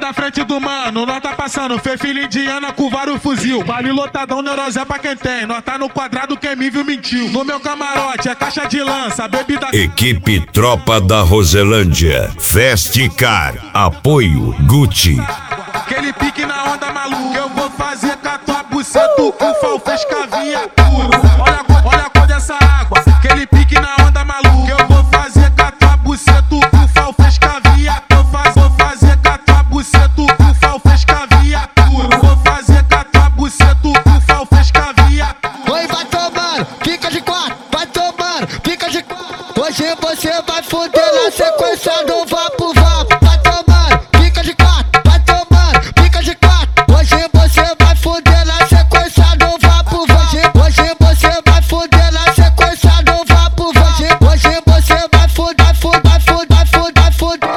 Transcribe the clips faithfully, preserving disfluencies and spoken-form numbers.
da frente do mano, nós tá passando. Fê filha indiana com vários fuzil. Vale lotadão, neurose é pra quem tem. Nós tá no quadrado, quem me viu mentiu. No meu camarote é caixa de lança, bebida. Equipe Tropa da Roselândia. Festicar. Apoio Gucci. Aquele pique na onda maluca. Eu vou fazer com a tua buceta. O fal fez caviatura. Olha, olha a cor dessa água. Aquele pique na onda maluca. Eu vou fazer com a tua buceta. O fal fez caviatura. Vou fazer com a tua buceta. O fal fez caviatura. Vou fazer com a tua buceta. O fal fez caviatura. Oi, vai tomando, fica de quatro. Vai tomando, fica de quatro. Hoje você vai foder na sequência do vapo vapo. Vai tomando, fica de quatro. Vai tomando, fica de quatro. Hoje você vai foder na sequência do vapo vapo. Hoje você vai foder na sequência do vapo vapo. Hoje você vai foder, vai foder, vai foder, vai foder, vai foder.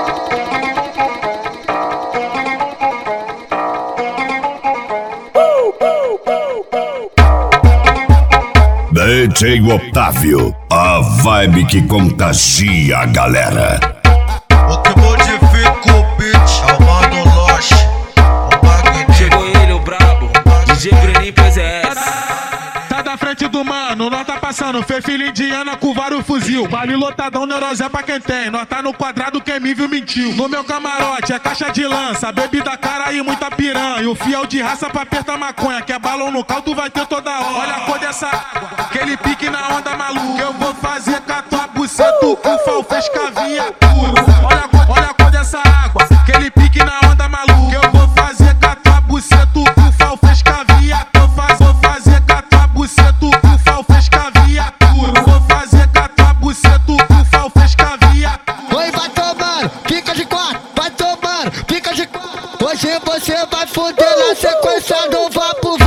D J Otávio, a vibe que contagia a galera. O que modifica o beat é o Mano Loche, o Magnífico. Chegou ele, o brabo, D J Breninho P Z S. Tá da frente do mano, nós tá passando. Fê filha indiana com vários fuzil. Vale lotadão, neurose é pra quem tem. Nós tá no quadrado, quem me viu mentiu. No meu camarote é caixa de lança, bebida cara e muita piranha. O fiel de raça pra apertar maconha. Que é balão no caldo, vai ter toda hora. Olha a cor dessa água, aquele pique na onda maluca. Eu vou fazer com a tua buceta. O fal fez caviatura. Olha a cor, olha a cor dessa água, aquele pique na onda maluca. Eu vou fazer com a tua buceta. O fal fez caviatura. Vou fazer com a tua buceta. O fal fez caviatura. Vou fazer com a tua buceta. O fal fez caviatura. Oi, vai tomando, fica de quatro. Vai tomando, fica de quatro. Hoje você vai foder na sequência do vapo